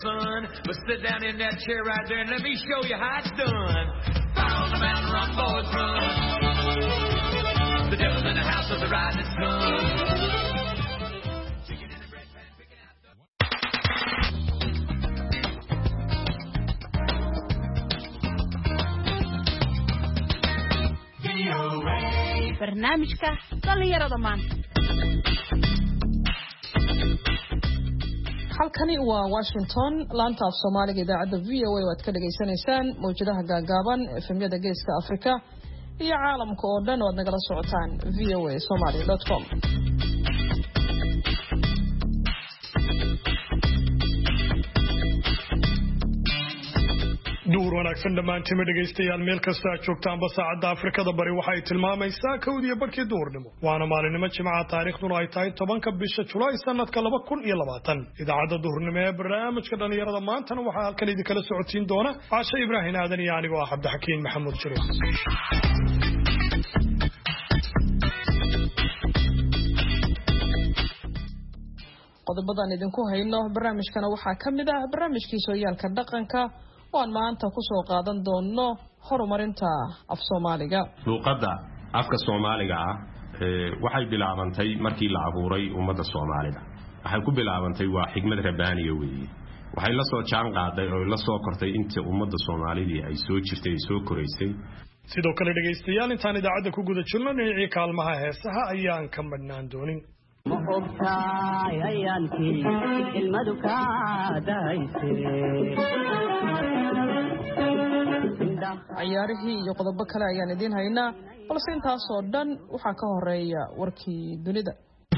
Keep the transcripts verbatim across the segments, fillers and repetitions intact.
Son, but sit down in that chair right there and let me show you how it's done. Fire on the mountain, run, boys, run. The devil's in the house of the rising sun. Chicken in the bread pan, picking out the barnaamijka dhalinyarada maanta. halkani waa Washington laanta af Soomaaliga idaacada V O A waad ka dhageysanaysaan mowjadaha gaagaaban efemyada geeska Afrika iyo caalamka oo dhan waad nagala socotaan v o a somali dot com. duur wanaagsan dhamaantiin dhageystayaal meel kasta aad joogtaan ba saacada Afrikada bari waxay tilmaamaysaa kowdiyo barkii duurnimo waana maalinimo Jimcaha taariikhduna ay tahay tobanka bisha Julaay sanadka laba kun iyo labaatan idaacada duurnimo ee barnaamijka dhalinyarada maantana waxaa halkan idin kala socotiin doona Caasha Ibraahin Aadan iyo anigoo ah Cabdixakiin Maxamuud Jiro qodobadan idinku hayno barnaamijkana waxaa kamid ah barnaamijkii sooyaalka dhaqanka waan maanta ku soo qaadan doono horumarinta af Soomaaliga. luqadda afka Soomaaliga ah waxay bilaabantay markii la abuuray ummadda Soomaalida. waxay ku bilaabantay waa xigmad rabbaaniye weeye. waxay la soo jaan qaaday oo la soo kortay inta ummadda Soomaalida ay soo jirtay soo koraysay. sidoo kale dhageystayaal intaan idaacada ku guda jirno dhinacii kaalmaha heesaha ayaan ka madhnaan doonin. ma ogtahay ayaankii ilmadu ka dahaysay ciyaarihii iyo qodobo kale ayaan idin haynaa balse intaas oo dhan waxaa ka horeeya warkii dunida.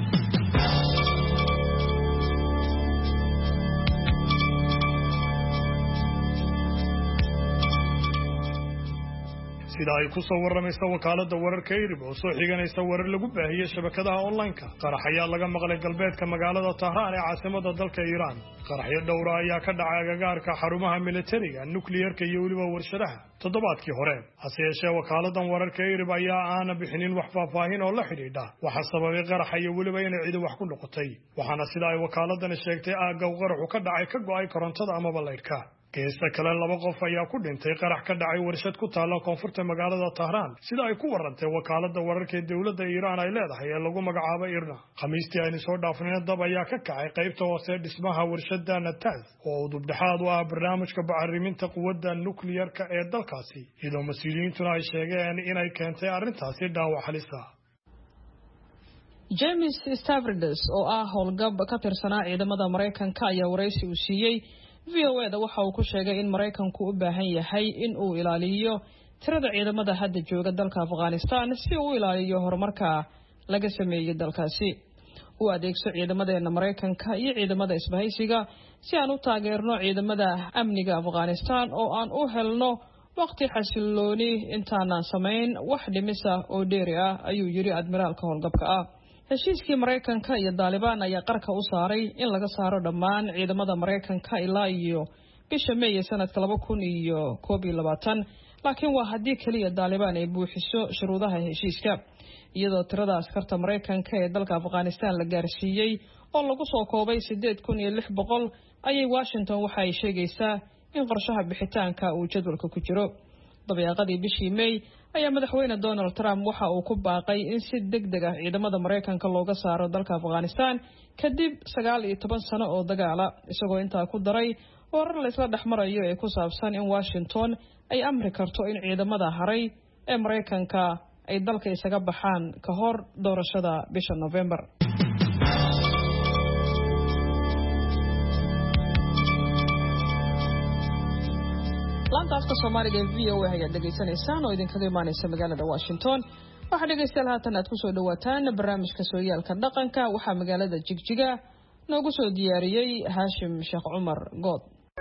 sida ay ku soo waramaysa wakaalada wararka Irib oo soo xiganaysa warar lagu baahiyay shabakadaha online-ka qarax ayaa laga maqlay galbeedka magaalada Tehran ee caasimada dalka Iran. qaraxyo dhowr ah ayaa ka dhacay agagaarka xarumaha militariga nuclear-ka iyo waliba warshadaha toddobaadkii hore. hase yeeshee wakaladan wararka Irib ayaa aan bixinin wax faahfaahin oo la xidhiidha waxa sababay qaraxa iyo waliba inay cid wax ku noqotay. waxaana sida ay wakaladan sheegtay aaga qaraxu ka dhacay ka go'ay korontada ama balaydhka. geesta kale laba qof ayaa ku dhintay qarax ka dhacay warshad ku taala koonfurta magaalada Tehran sida ay ku warantay wakaalada wararka ee dawladda Iran ay leedahay ee lagu magacaabo Irna. khamiistii aynu soo dhaafnay dab ayaa ka kacay qaybta hoose dhismaha warshada Natanz oo dubdhaxaad u ah barnaamijka bacriminta quwadda nuclear-ka ee dalkaasi iyadoo mas'uuliyiintuna ay sheegeen inay keentay arrintaasi dhaawac halis ah. James Stavridis oo ah howlgab ka tirsanaa ciidamada Mareykanka ayaa wareysi u siiyay V O A da waxa uu ku sheegay in Mareykanku u baahan yahay in uu ilaaliyo tirada ciidamada hadda jooga dalka Afghanistan si uu ilaaliyo horumarka laga sameeyay dalkaasi. uu adeegso ciidamada Mareykanka iyo ciidamada isbahaysiga si aan u taageerno ciidamada amniga Afghanistan oo aan u helno waqti xasilooni intaanaan samayn wax dhimisa oo dheeri ah ayuu yiri admiraalka howlgabka ah. heshiiskii Mareykanka iyo Taliban ayaa qarka u saaray in laga saaro dhammaan ciidamada Mareykanka ilaa iyo bisha May sanadka laba kun iyo koob iyo labaatan laakiin waa hadii kaliya Taliban ay buuxiso shuruudaha heshiiska iyadoo tirada askarta Mareykanka ee dalka Afghanistan la gaarsiiyay oo lagu soo koobay sideed kun iyo lix boqol ayay Washington waxa ay sheegaysaa in qorshaha bixitaanka uu jadwalka ku jiro. dabeeqadii bishii May ayaa madaxweyne Donald Trump waxa uu ku baaqay in si degdeg ah ciidamada Mareykanka looga saaro dalka Afghanistan kadib sagaal iyo toban sano oo dagaala isagoo intaa ku daray warar la isla dhaxmarayo ee ku saabsan in Washington ay amri karto in ciidamada haray ee Mareykanka ay dalka isaga baxaan ka hor doorashada bisha November. laanta afka Soomaaliga ee V O A ayaa dhageysanaysaan oo idinkaga imaanaysa magaalada Washington. waxaa dhegeystayaal haatan aad ku soo dhawaataan barnaamijka sooyaalka dhaqanka waxaa magaalada Jigjiga noogu soo diyaariyay Haashim Sheekh Cumar Good.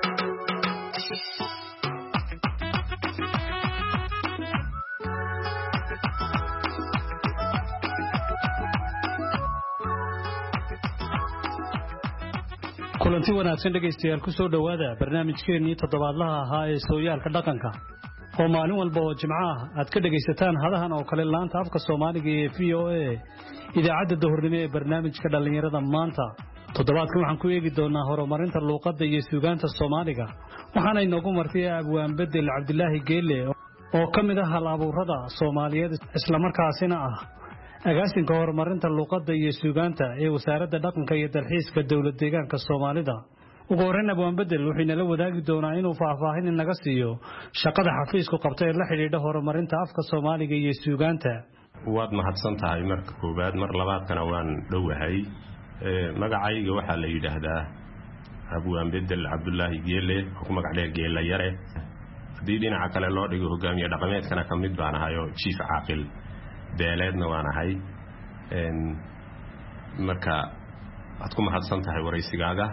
kulanti wanaagsan dhageystayaal ku soo dhawaada barnaamijkeennii toddobaadlaha ahaa ee sooyaalka dhaqanka oo maalin walba oo Jimcaha aad ka dhageysataan hadahan oo kale laanta afka Soomaaliga ee V O A idaacadda duhurnimo ee barnaamijka dhalinyarada maanta toddobaadkan waxaan ku eegi doonaa horumarinta luuqadda iyo suugaanta Soomaaliga waxaana inoogu martay abwaan bedel Cabdilaahi Geelle oo ka mid ah hal-abuurada Soomaaliyeed isla markaasina ah agaasinka horumarinta luuqadda iyo suugaanta ee wasaaradda dhaqanka iyo dalxiiska dawlad deegaanka Soomaalida ugu horreyn abwaan bedel wuxuu inala wadaagi doonaa inuu faahfaahin naga siiyo shaqada xafiisku qabtay ee la xidhiidha horumarinta afka Soomaaliga iyo suugaanta waad mahadsan tahay marka koobaad mar labaadkana waan dhowahay magacayga waxaa la yiraahdaa abwaan bedel Cabdilaahi Geelle oo ku magac dheer Geelle yare hadii dhinaca kale loo dhigo hogaamiye dhaqameedkana ka mid baan ahay oo chief caaqil beeleedna waan ahay een marka aad ku mahadsan tahay waraysigaaga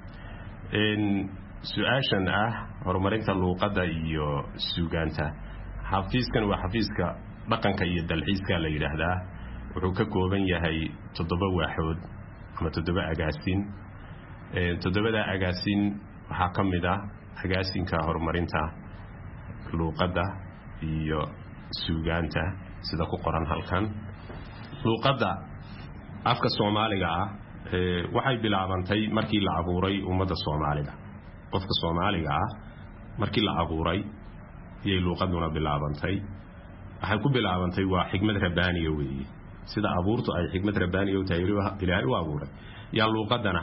een su'aashan ah horumarinta luuqadda iyo suugaanta xafiiskan waa xafiiska dhaqanka iyo dalxiiska la yiraahdaa wuxuu ka kooban yahay toddoba waaxood ama toddoba agaasin ee toddobada agaasin waxa kamid ah agaasinka horumarinta luuqadda iyo suugaanta sida ku qoran halkan luuqadda afka Soomaaliga ah ee waxay bilaabantay markii la abuuray ummadda Soomaalida qofka Soomaaliga ah markii la abuuray iyay luuqaduna bilaabantay waxay ku bilaabantay waa xigmad rabbaaniga weeye sida abuurtu ay xigmad rabbaaniga u tahay Ilaahay u abuuray yaa luuqadana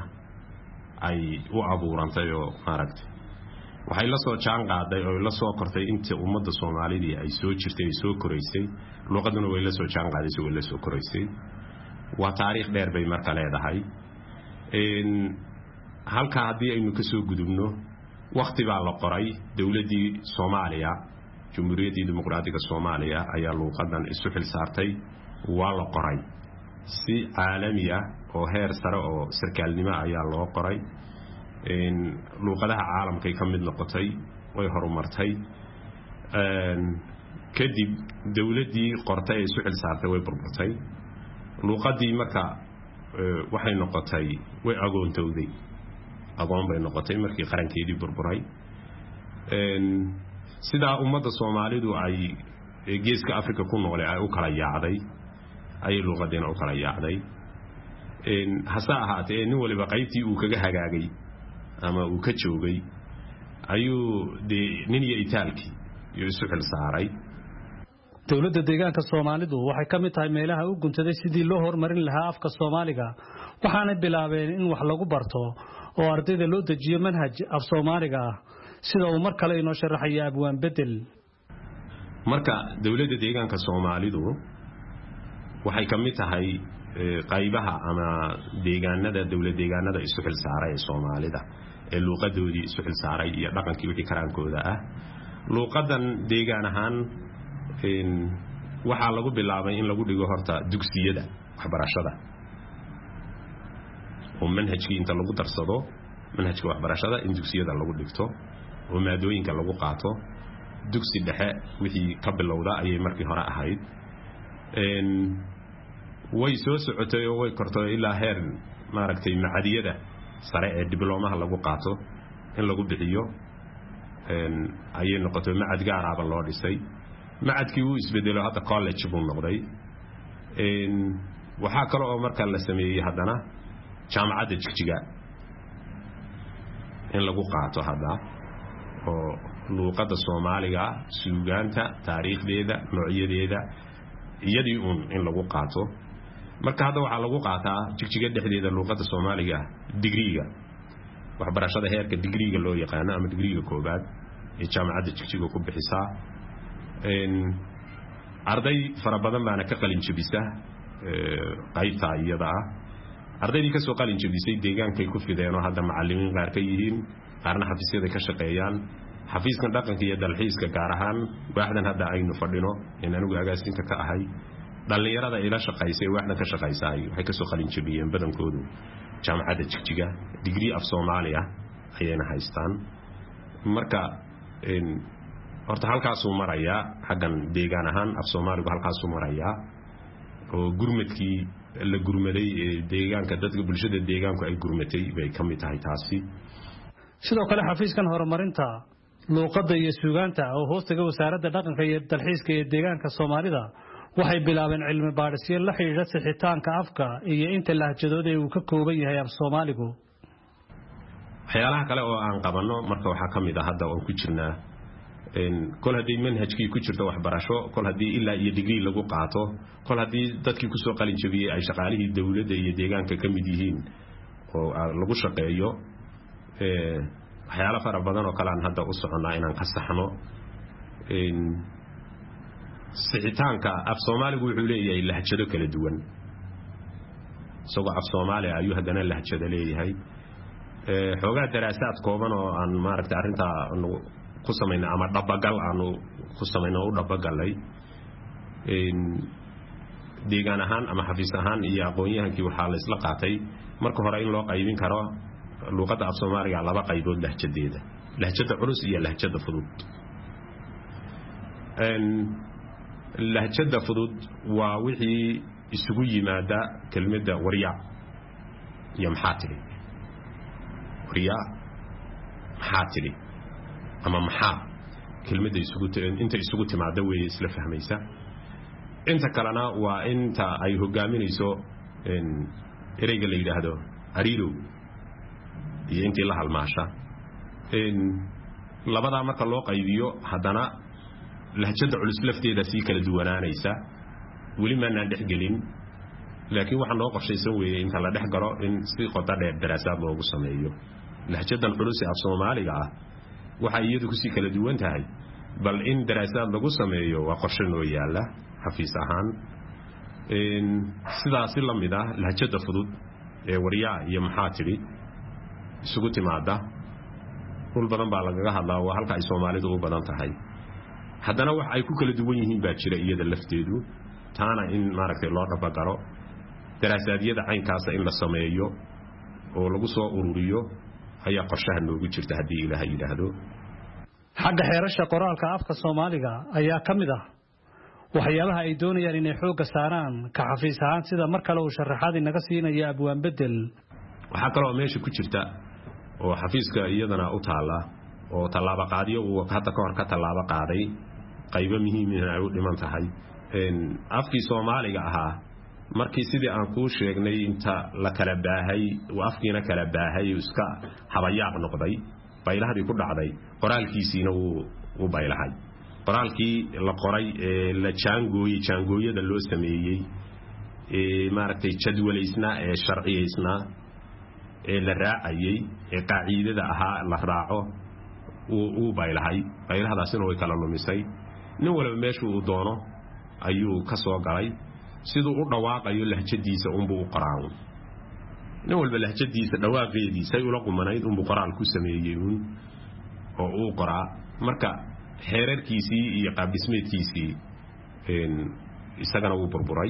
ay u abuurantay oo maaragtay waxay la soo jaan qaaday oo la soo kortay inta ummadda Soomaaliyeed ay soo jirtay soo koraysay luuqaduna way la soo jaan qaadayso way la soo koraysay waa taariikh dheer bay marka leedahay in halka hadii aynu ka soo gudubno waqti baa la qoray dawladii Soomaaliya Jamhuuriyadda Dimuqraadiga Soomaaliya ayaa luuqadan isu xil saartay waa la qoray si caalami ah oo heer sare oo sarkaalnimo ayaa loo qoray in luuqadaha caalamka ka mid noqotay way horumartay een kadib dawladii qortay isu xil saartay way burburtay luuqadii marka waxay noqotay way agoontowday agoon bay noqotay markii qarankeedii burburay een sida ummadda Soomaalidu ay geeska Afrika ku nool ay u kala yaacday ay luuqadeena u kala yaacday in hasa ahaatee nin waliba qaybtii uu kaga hagaagay ama uu ka joogay ayuu de nin iyo itaalki iyo isu xil saaray dawladda deegaanka Soomaalidu waxay ka mid tahay meelaha u guntaday sidii loo horumarin lahaa afka Soomaaliga waxaana bilaabeen in wax lagu barto oo ardayda loo dejiyo manhaj af Soomaaliga sida uu mar kale inoo sharaxay abwaan bedel marka dawladda deegaanka Soomaalidu waxay ka mid tahay qaybaha ama deegaanada dawlad deegaanada isu xil saaray ee Soomaalida ee luuqadoodii isu xil saaray iyo dhaqankii wixii karaankooda ah luuqadan deegaan ahaan in waxa lagu bilaabay in lagu dhigo horta dugsiyada waxbarashada oo manhajkii inta lagu darsado manhajka waxbarashada in dugsiyada lagu dhigto oo maadooyinka lagu qaato dugsi dhexe wixii ka bilowda ayay markii hore ahayd een way soo socotay oo way kortay ilaa heer maaragtay macadiyada sare ee diblomaha lagu qaato in lagu bixiyo een ayay noqotay macad gaar ah loo dhisay macadkii uu isbedelo hadda college buu noqday een waxa kale oo marka la sameeyay haddana jaamacadda Jigjiga in lagu qaato hadda oo luuqadda Soomaaliga suugaanta taariikhdeeda noocyadeeda iyadii uun in lagu qaato marka hadda waxa lagu qaataa Jigjiga dhexdeeda luuqadda Soomaaliga digriga waxbarashada heerka digriga loo yaqaan ama digriga koobaad ee jaamacadda Jigjiga ku bixisaa een arday fara badan baana ka qalin jabisa ee qaybta iyada ah ardaydii ka soo qalin jabisay deegaankay ku fideen oo hadda macallimiin qaar ka yihiin qaarna xafiisyada ka shaqeeyaan xafiiskan dhaqanka iyo dalxiiska gaar ahaan waaxdan hadda aynu fadhino in anigu agaasinka ka ahay dhalinyarada ila shaqaysay waaxdan ka shaqaysay waxay ka soo qalin jabiyeen badankoodu jaamacadda Jigjiga degree of Soomaaliya ayayna haystaan marka in horta halkaas uu marayaa xaggan deegaan ahaan af Soomaaligu halkaas uu marayaa oo gurmadkii la gurmaday deegaanka dadka bulshada deegaanku ay gurmatay bay kamid tahay taasi sidoo kale xafiiskan horumarinta luuqadda iyo suugaanta oo hoostaga wasaaradda dhaqanka iyo dalxiiska ee deegaanka Soomaalida waxay bilaabeen cilmi baadhisyo la xidhiidha sixitaanka afka iyo inta lahjadood ee uu ka kooban yahay af Soomaaligu. waxyaalaha kale oo aan qabanno marka waxaa ka mid ah hadda oo ku jirnaa in kol hadii manhajkii ku jirto waxbarasho kol hadii ilaa iyo degree lagu qaato kol hadii dadkii ku soo qalin jabiyay ay shaqaalihii dawladda iyo deegaanka ka mid yihiin oo lagu shaqeeyo ee waxyaalo fara badan oo kale aan hadda u soconaa inaan ka saxno in sixitaanka af Soomaaligu wuxuu leeyahay lahjado kala duwan isagoo af Soomaali ayuu haddana lahjado leeyahay ee xogaa daraasaad kooban oo aan maaragtay arinta ku sameeyna ama dhabagal aanu ku sameeyno u dhabagalay in deegaan ahaan ama xafiis ahaan iyo aqoon-yahankii waxaa la isla qaatay marka hore in loo qaybin karo luqadda af Soomaaliga laba qaybood lahjadeeda lahjada culus iyo lahjada fudud een lahjada fudud waa wixii isugu yimaada kelmadda wariya iyo maxaatili wariya maxaatili ama maxaa kelmadda isugu inta isugu timaada way isla fahmaysa inta kalena waa inta ay hogaaminayso in ereyga la yiraahdo ariiro iyo intii la halmaasha in labada marka loo qaybiyo hadana lahjada culus lafteeda si kala duwanaanaysa wali ma aan dhexgelin laakiin waxa loo qorshaysan weeyay inta la dhex galo in si qoto dheer daraasaad loogu sameeyo lahjadan culus ee af Soomaaliga ah waxa iyadu ku si kala duwan tahay bal in daraasaad lagu sameeyo waa qorshe noo yaala xafiis ahaan in sidaas la mid ah lahjada fudud ee wariya iyo maxaatiri isugu timaada kul badan baa laga hadlaa waa halka ay Soomaalidu u badan tahay haddana wax ay ku kala duwan yihiin baa jira iyada lafteedu taana in maaragtay loo dhabagaro daraasaadiyada caynkaas in la sameeyo oo lagu soo ururiyo ayaa qorshaha noogu jirta hadii Ilaahay yiraahdo xagga xeerasha qoraalka afka Soomaaliga ayaa kamid ah waxyaabaha ay doonayaan inay xoog saaraan ka xafiis ahaan sida mar kale uu sharaxaad inaga siinayo abwaan bedel waxa kale oo meesha ku jirta oo xafiiska iyadana u taala oo talaabo qaadiyo uu hadda ka hor ka talaabo qaaday qaybo muhiim ah oo dhiman tahay in afkii Soomaaliga ahaa markii sidii aan ku sheegnay inta la kala baahay oo afkiina kala baahay iska habayaaq noqday baylahdii ku dhacday qoraalkiisina uu u baylahay qoraalkii la qoray ee la jaangooyay jaangooyada loo sameeyay ee maaragtay jadwalaysna ee sharciyeysna ee la raacayay ee qaacidada ahaa la raaco uu u baylahay baylahdaasina way kala lumisay nin walba meeshuu u doono ayuu ka soo galay sidoo u dhawaaqayo lahjadiisa umbu u qoraan nin walba lahjadiisa dhawaaqeediisa ay ula qumanayd umbu qoraal ku sameeyay un oo uu qoraa marka xeerarkiisii iyo qaab dhismeedkiisii een isagana uu burburay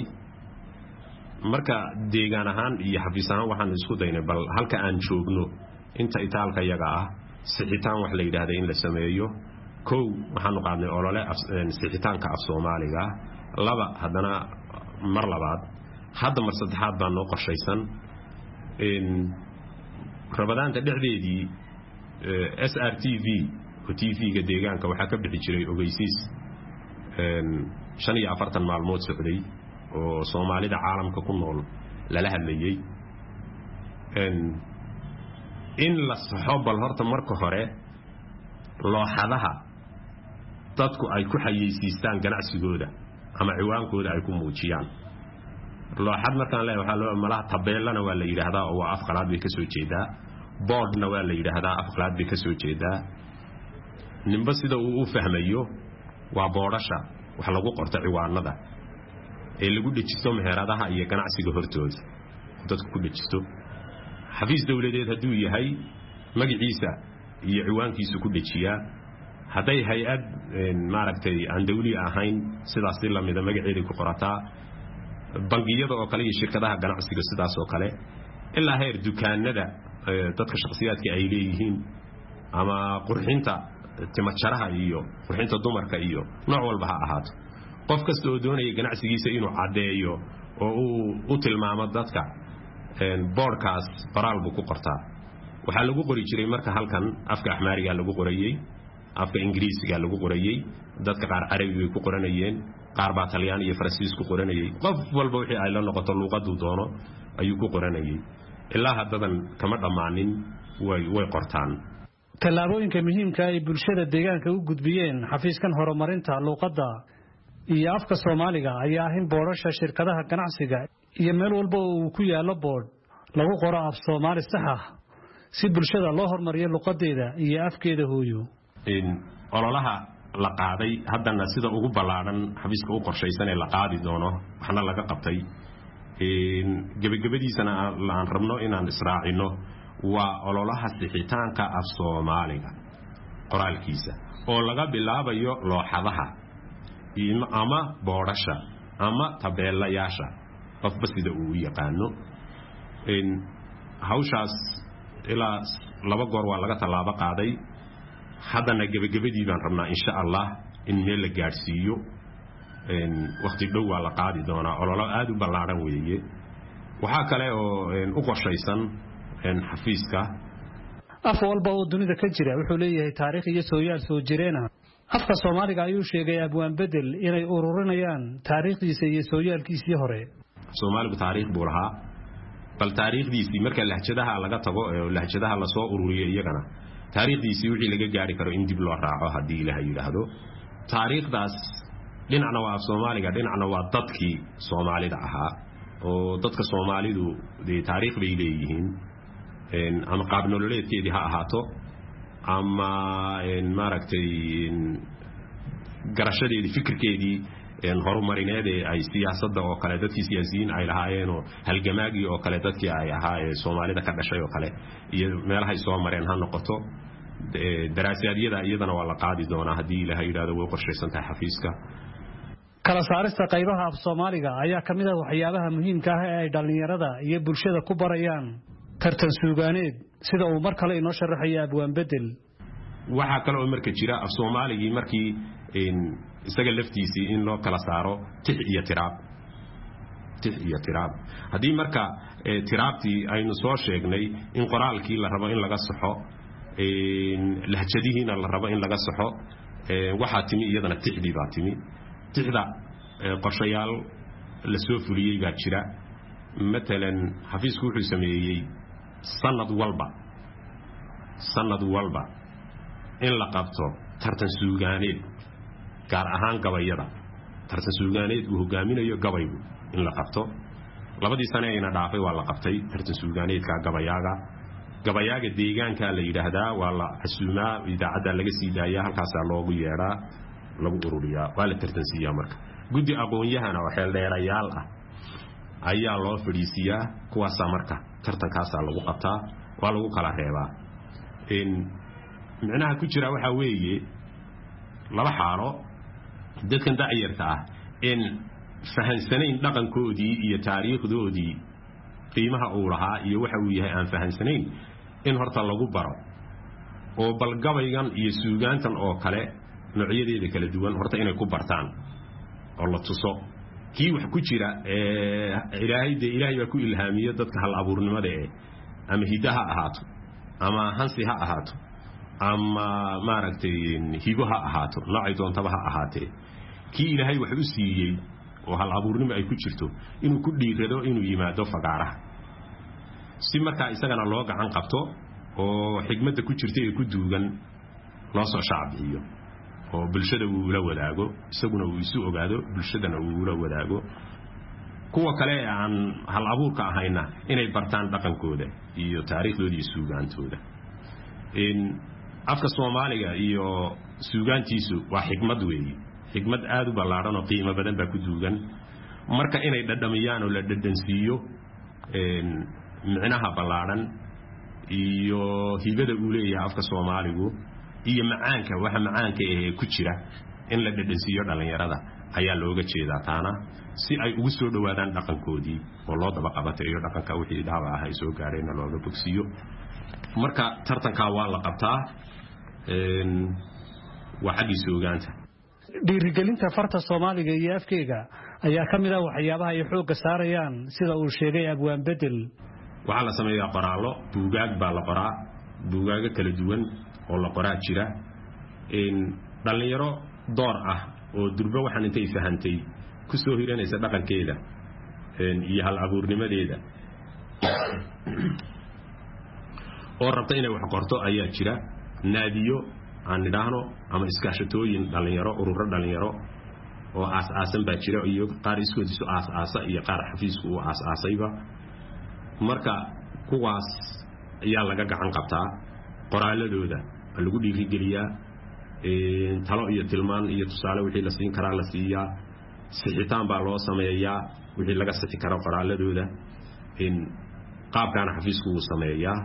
marka deegaan ahaan iyo xafiis ahaan waxaan isku daynay bal halka aan joogno inta itaalka yaga ah sixitaan wax la yiraahdo in la sameeyo kow waxaan qaadnay olole sixitaanka af Soomaaliga laba hadana mar labaad hadda mar saddexaad baan noo qorshaysan in rabadaanta dhexdeedii S R T V oo T V-ga deegaanka waxa ka bixi jiray ogeysiis een shan iyo afartan maalmood socday oo Soomaalida caalamka ku nool lala hadlayay een in la saxoobal horta marka hore looxadaha dadku ay ku xayeysiistaan ganacsigooda ama ciwaankooda ay ku muujiyaan looxad markaan leeyahay waxa loo malaha tabeelana waa la yiraahdaa oo af qalaad bay ka soo jeedaa boardna waa la yiraahdaa af qalaad bay ka soo jeedaa nimba sida uu u fahmayo waa boodasha wax lagu qorto ciwaanada ee lagu dhajisto meheradaha iyo ganacsiga hortooda dadku ku dhajisto xafiis dawladeed haduu yahay magaciisa iyo ciwaankiisa ku dhajiyaa haday hay'ad maaragtay aan dawli ahayn sidaas la mid ah magaceeda ku qorataa bangiyada oo kale iyo shirkadaha ganacsiga sidaas oo kale ilaa heer dukaanada dadka shakhsiyaadka ay leeyihiin ama qurxinta timajaraha iyo qurxinta dumarka iyo nooc walba ha ahaato qof kasta oo doonaya ganacsigiisa inuu cadeeyo oo uu u tilmaamo dadka een boardkaas qoraal buu ku qortaa waxa lagu qori jiray marka halkan afka Axmaariga lagu qorayay afka Ingiriisiga lagu qorayay dadka qaar Carabi way ku qoranayeen qaar baa Talyaani iyo Faransiis ku qoranayay qof walba wixii ay la noqoto luqadu doono ayuu ku qoranayay ilaa haddadan kama dhamaanin way way qortaan tallaabooyinka muhiimka ah ee bulshada deegaanka u gudbiyeen xafiiskan horumarinta luqadda iyo afka Soomaaliga ayaa ah in boorasha shirkadaha ganacsiga iyo meel walba uu ku yaalo board lagu qoro af Soomaali sax ah si bulshada loo horumariyo luqadeeda iyo afkeeda hooyo in ololaha la qaaday haddana sida ugu balaaran xafiiska u qorshaysan ee la qaadi doono waxna laga qabtay in gabagabadiisana aan rabno inaan israacino waa ololaha sixitaanka af Soomaaliga qoraalkiisa oo laga bilaabayo looxadaha ama boorasha ama tabeelayaasha qofba sida uu yaqaano in hawshaas ilaa laba goor waa laga talaabo qaaday haddana gabagabadii baan rabnaa insha Allah in meel la gaarsiiyo in waqti dhow waa la qaadi doonaa ololo aad u ballaaran weeye waxa kale oo u qorshaysan in xafiiska af walba oo dunida ka jira wuxuu leeyahay taariikh iyo sooyaal soo jireen afka Soomaaliga ayuu sheegay abwaan bedel inay ururinayaan taariikhdiisa iyo sooyaalkiisii hore Soomaaligu taariikh buu lahaa bal taariikhdiisii marka lahjadaha laga tago ee lahjadaha la soo ururiyo iyagana taariikhdiisii wixii laga gaari karo in dib loo raaco hadii Ilaahay yiraahdo taariikhdaas dhinacna waa Soomaaliga dhinacna waa dadkii Soomaalida ahaa oo dadka Soomaalidu de taariikh bay leeyihiin in ama qaab nololeedkeedii ha ahaato ama in maaragtay garashadeedii fikirkeedii in horumarineed ee ay siyaasadda oo kale dadkii siyaasiyiin ay lahaayeen oo halgamaagii oo kale dadkii ay ahaa ee Soomaalida ka dhashay oo kale iyo meelaha ay soo mareen ha noqoto daraasaadiyada iyadana waa la qaadi doonaa hadii Ilaahay yiraahdo way qorshaysan tahay xafiiska kala saarista qaybaha af Soomaaliga ayaa kamid ah waxyaabaha muhiimka ah ee ay dhalinyarada iyo bulshada ku barayaan tartan suugaaneed sida uu mar kale inoo sharaxay abwaan bedel waxa kale oo marka jira af Soomaaligi markii in isaga laftiisii in loo kala saaro tix iyo tiraab tix iyo tiraab hadii marka tiraabtii aynu soo sheegnay in qoraalkii la rabo in laga saxo in lahjadihiina la rabo in laga saxo waxa timi iyadana tixdii baa timi tixda qorshayaal la soo fuliyay baa jira مثلا xafiisku wuxuu sameeyay sanad walba sanad walba in la qabto tartan suugaaneed gaar ahaan gabayada tartan suugaaneed uu hogaaminayo gabaygu in la qabto labadii sano ayna dhaafay waa la qabtay tartan suugaaneedka gabayaaga gabayaaga deegaanka la yiraahdaa waa la xasuumaa idaacada laga sii daayaa halkaas loogu yeeraa lagu ururiyaa waa la tartansiiyaa marka guddi aqoon-yahana oo xeel dheerayaal ah ayaa loo fadhiisiyaa kuwaas marka tartankaas lagu qabtaa waa lagu kala reebaa in macnaha ku jira waxa weeye laba xaalo dadkan daayirta ah in fahansanayn dhaqankoodii iyo taariikhdoodii qiimaha uu lahaa iyo waxa uu yahay aan fahansanayn in horta lagu baro oo balgabaygan iyo suugaantan oo kale noocyadooda kala duwan horta inay ku bartaan oo la tuso kii wax ku jira ee ilaahay de ilaahay waa ku ilhaamiyo dadka hal abuurnimada ee ama hidaha ahaato ama hansi ha ahaato ama maaragtay hibo ha ahaato noocay doontaba ha ahaatee kii ilaahay wax u siiyey oo hal abuurnimo ay ku jirto inuu ku dhiirado inuu yimaado fagaaraha si marka isagana loo gacan qabto oo xigmadda ku jirta ee ku duugan loo soo shacbiyo oo bulshada uu la wadaago isaguna uu isu ogaado bulshadana uu la wadaago kuwa kale aan hal abuurka ahayna inay bartaan dhaqankooda iyo taariikhdooda iyo suugaantooda in afka Soomaaliga iyo suugaantiisu waa xigmad weey xigmad aad u ballaaran oo qiimo badan ba ku duugan marka inay dhadhamiyaan oo la dhadhansiiyo in macnaha ballaaran iyo hibada uu leeyahay afka Soomaaligu iyo macaanka waxa macaanka ee ku jira in la dhadhansiiyo dhalinyarada ayaa looga jeedaa taana si ay ugu soo dhawaadaan dhaqankoodii oo loo daba qabatay iyo dhaqanka wixii dhaawac ah ay soo gaareen looga bogsiyo marka tartanka waa la qabtaa een waxa dhisuugaanta dhiirigelinta farta Soomaaliga iyo afkeega ayaa kamid ah waxyaabaha ay xoog saarayaan sida uu sheegay abwaan bedel waxa la sameeyaa qoraallo buugaag baa la qoraa buugaaga kala duwan oo la qoraa jira in dhalinyaro door ah oo durba waxaan intay fahantay ku soo hiranaysa dhaqankeeda iyo hal abuurnimadeeda oo rabta inay wax qorto ayaa jira naadiyo aan nidhaahno ama iskaashatooyin dhalinyaro ururo dhalinyaro oo aas-aasan baa jira iyo qaar iskoodiisu aas-aasa iyo qaar xafiisku uu aas-aasayba marka kuwaas ayaa laga gacan qabtaa qoraaladooda lagu dhiirigeliyaa talo iyo tilmaan iyo tusaale wixii la siin karaa la siiyaa sixitaan baa loo sameeyaa wixii laga sixi karo qoraaladooda qaabkaana xafiisku uu sameeyaa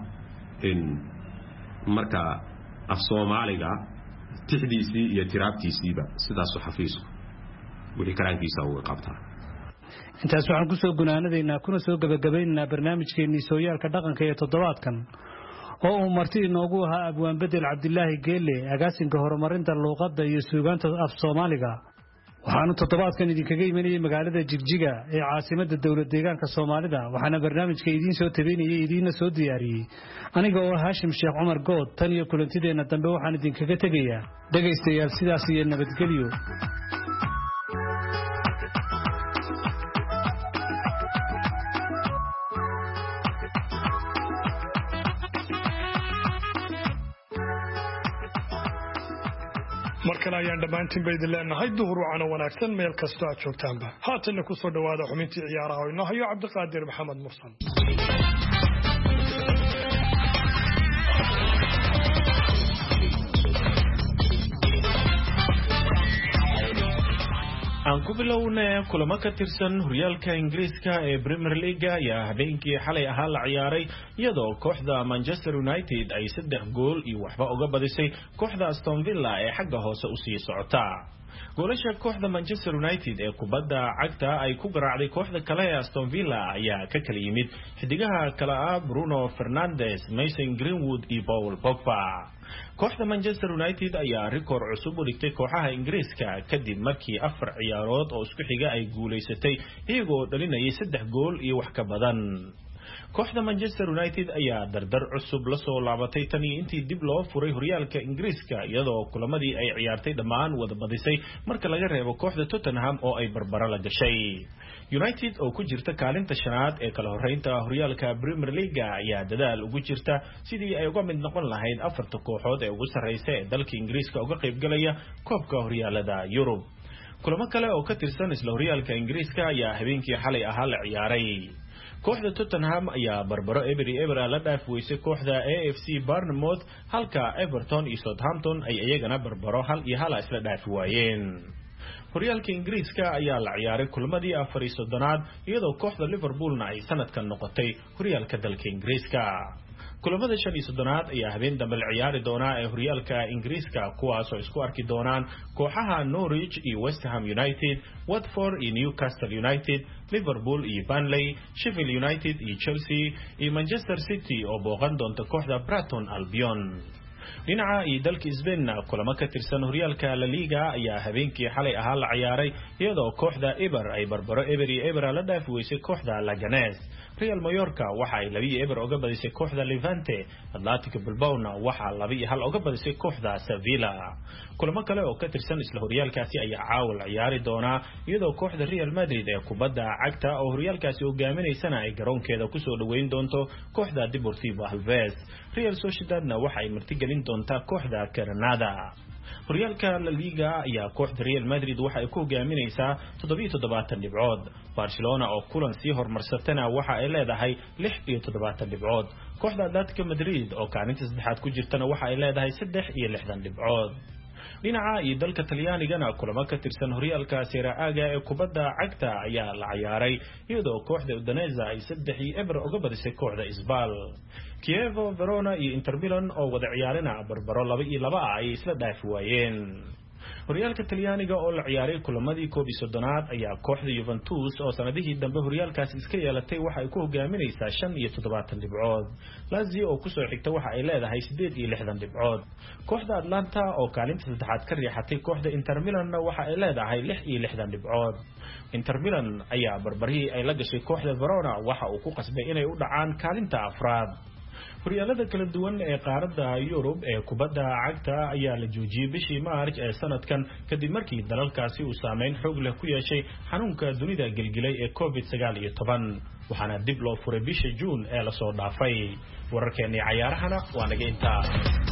marka af soomaaliga tixdiisii iyo tiraabtiisiiba sidaasuu xafiisku wixii karaankiisa uga qabtaa intaas waxaan ku soo gunaanadaynaa kuna soo gabagabaynaynaa barnaamijkeennii sooyaalka dhaqanka ee toddobaadkan oo uu marti inoogu ahaa abwaan bedel cabdilaahi geelle agaasinka horumarinta luuqadda iyo suugaanta af soomaaliga waxaanu toddobaadkan idinkaga imanayay magaalada jigjiga ee caasimadda dowlad deegaanka soomaalida waxaana barnaamijka idiin soo tabeynayay idiinna soo diyaariyey aniga oo haashim sheekh cumar good tan iyo kulantideenna dambe waxaan idinkaga tegayaa dhegaystayaal sidaas iyo nabadgelyo markale ayaan dhammaantiin ba idin leenahay duhur wacana wanaagsan meel kastoo aad joogtaanba haatanna ku soo dhowaada xubintii ciyaaraha oo inoo hayo cabdiqaadir maxamed mursal aan ku bilownay kulamo ka tirsan horyaalka Ingiriiska ee Premier League ayaa habeenkii xalay ahaa la ciyaaray iyadoo kooxda Manchester United ay saddex gool iyo waxba uga badisay kooxda Aston Villa ee xagga hoose u sii socota goolasha kooxda Manchester United ee kubadda cagta ay ku garaacday kooxda kale ee Aston Villa ayaa ka kala yimid xidigaha kala ah Bruno Fernandes, Mason Greenwood iyo Paul Pogba kooxda Manchester United ayaa rikoor cusub u dhigtay kooxaha Ingiriiska kadib markii afar ciyaarood oo isku xiga ay guuleysatay iyagoo dhalinayay saddex gool iyo wax ka badan kooxda Manchester United ayaa dardar cusub la soo laabatay tan iyo intii dib loo furay horyaalka Ingiriiska iyadoo kulamadii ay ciyaartay dhammaan wada badisay marka laga reebo kooxda Tottenham oo ay barbaro la gashay United oo ku jirta kaalinta shanaad ee kala horeynta horyaalka Premier League ayaa dadaal ugu jirta sidii ay uga mid noqon lahayd afarta kooxood ee ugu sareysa ee dalka Ingiriiska uga qayb galaya koobka horyaalada Yurub kulamo kale oo ka tirsan isla horyaalka Ingiriiska ayaa habeenkii xalay ahaa la ciyaaray kooxda Tottenham ayaa barbaro Ebery Ebra la dhaafweysay kooxda A F C Bournemouth halka Everton iyo Southampton ay iyagana barbaro hal iyo hal isla dhaafi waayeen horyaalka Ingiriiska ayaa la ciyaaray kulmadii afar iyo soddonaad iyadoo kooxda Liverpoolna ay sanadkan noqotay horyaalka dalka Ingiriiska kulamada shan iyo soddonaad ayaa habeen dambe la ciyaari doona ee horyaalka Ingiriiska kuwaas oo isku arki doonaan kooxaha Norwich iyo West Ham United, Watford iyo Newcastle United, Liverpool iyo Burnley, Sheffield United iyo Chelsea iyo Manchester City oo booqan doonta kooxda Brighton Albion dhinaca iyo dalka Spain kulamo ka tirsan horyaalka La Liga ayaa habeenkii xalay ahaa la ciyaaray iyadoo kooxda Eibar ay barbaro Ebery Ebra la dhaafweysay kooxda Leganes Real Mallorca waxa ay laba iyo eber uga badisay kooxda Levante Atletico Bilbao waxa laba iyo hal uga badisay kooxda Sevilla kulamo kale oo ka tirsan isla horyaalkaasi ayaa caawil ciyaari doona iyadoo kooxda Real Madrid ee kubadda cagta oo horyaalkaasi hogaaminaysana ay garoonkeeda ku soo dhaweyn doonto kooxda Deportivo Alaves Real Sociedadna waxa ay martigelin doontaa kooxda Granada horyaalka La Liga ayaa kooxda Real Madrid waxa ay ku hogaaminaysaa toddoba iyo toddobaatan dhibcood Barcelona oo kulan sii horumarsatana waxa ay leedahay lix iyo toddobaatan dhibcood kooxda Atletico Madrid oo kaalinta saddexaad ku jirtana waxa ay leedahay saddex iyo lixdan dhibcood dhinaca iyo dalka Talyaanigana kulamo ka tirsan horyaalka Serie A ee kubadda cagta ayaa la ciyaaray iyadoo kooxda Udinese ay saddex iyo eber uga badisay kooxda Spal Chievo Verona iyo Inter Milan oo wada ciyaarina barbaro laba iyo laba ay isla dhaafi waayeen horyaalka Talyaaniga oo la ciyaaray kulamadii koob iyo soddonaad ayaa kooxda Juventus oo sanadihii dambe horyaalkaas iska yeelatay waxa ay ku hogaaminaysaa shan iyo toddobaatan dhibcood Lazio oo ku soo xigta waxa ay leedahay siddeed iyo lixdan dhibcood kooxda Atlanta oo kaalinta saddexaad ka riixatay kooxda Inter Milan waxa ay leedahay lix iyo lixdan dhibcood Inter Milan ayaa barbarihii ay la gashay kooxda Verona waxa uu ku qasbay inay u dhacaan kaalinta afraad horyaalada kala duwan ee qaaradda Yurub ee kubadda cagta ayaa la joojiyay bishii Maarch ee sanadkan kadib markii dalalkaasi uu saameyn xoog leh ku yeeshay xanuunka dunida gelgelay ee covid sagaal iyo toban waxaana dib loo furay bishii June ee la soo dhaafay wararkeennii cayaarahana waa naga intaa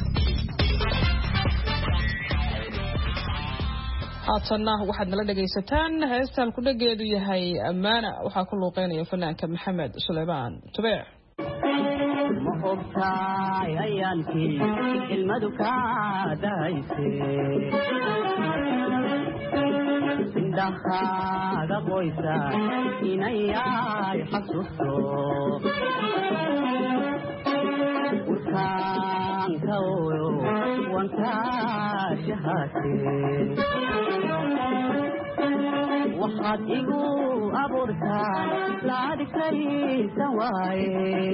haatanna waxaad nala dhagaysataan heestaan ku dhageedu yahay ammaana waxaa ku luuqeynaya fanaanka maxamed suleymaan tubeec ma ogtaay ayaankii ilmadu kaa dahayse indhahaaga qoysa inayay xasuusto urkaanka oyo wankaa shahaate waxaad igu abuurtaan laadhigtaysan waaye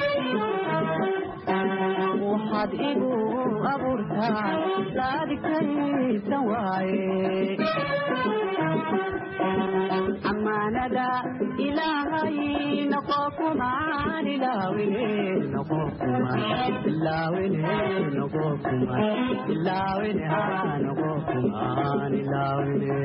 waxaad igu abuurtaan laadhigtaysan waaye ammaanada ilaahay noqo kumaan ilaawine noqo kumaan ilaawine noqo kumaan ilaawine haa noqo kumaan ilaawine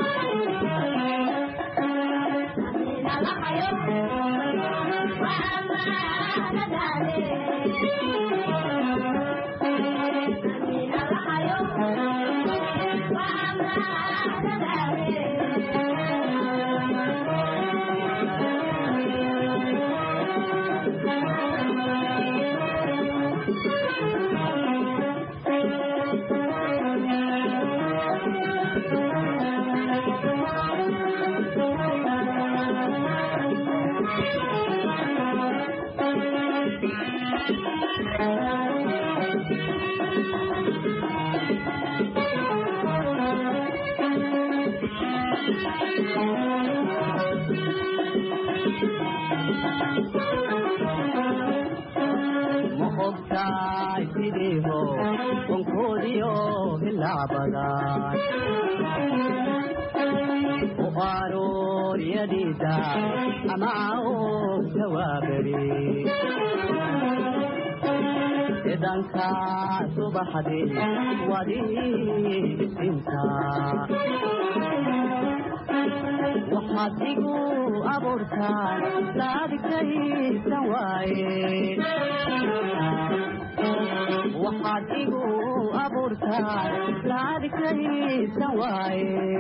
وأروريديدا أمعو سوابري إذن كاسبح دي ودي بسمتا وحدقوا أبورتان لا بكي سواي وحدقوا أبورتان لا بكي سواي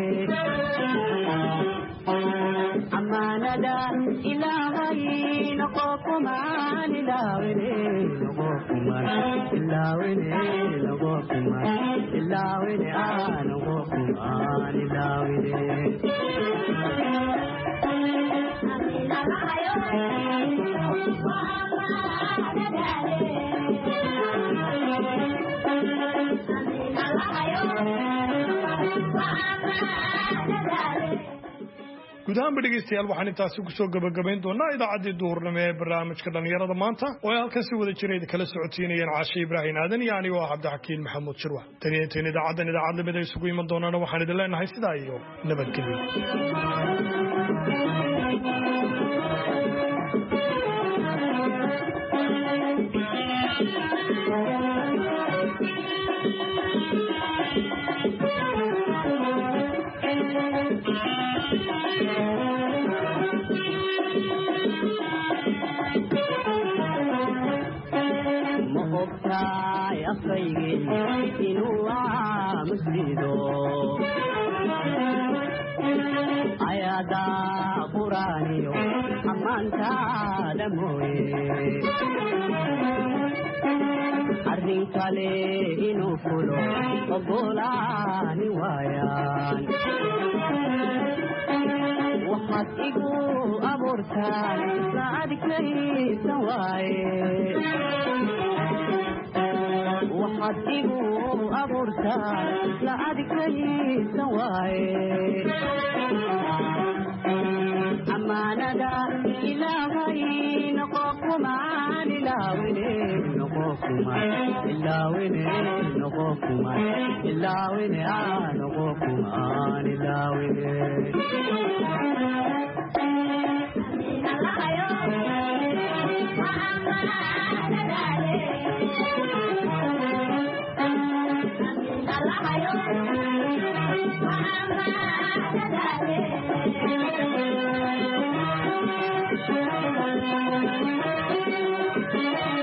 أمانة إلهي نقوكما إلاويني نقوكما إلاويني نقوكما إلاويني آه نقوكما إلاويني guud ahaanba dhegaystayaal waxaan intaasi kusoo gabagabayn doonaa idaacaddii duhurnimo ee barnaamijka dhallinyarada maanta oo ay halkan si wada jirayd kala socodsiinayeen caashe ibraahim aadan iyo anigoo ah cabdixakiin maxamuud shirwa tani intayn idaacaddan idaacad lamid ay isugu iman doonaana waxaan idin leenahay sidaa iyo nabadgelyo inuu muslido ayada quraaniyo ammaantaada mooye arrin kale inuu fulo ogolaani waayaan waxaad igu abuurtaan la adkaysan waaye waxaad igu abuurtaan la adkaysan waaye ammaanada ilaahay noqo kumaan ilaawine noqo kumaan ilaawine noqo kumaan ilaawine ah noqo kumaan ilaawine Ayo, Thank you.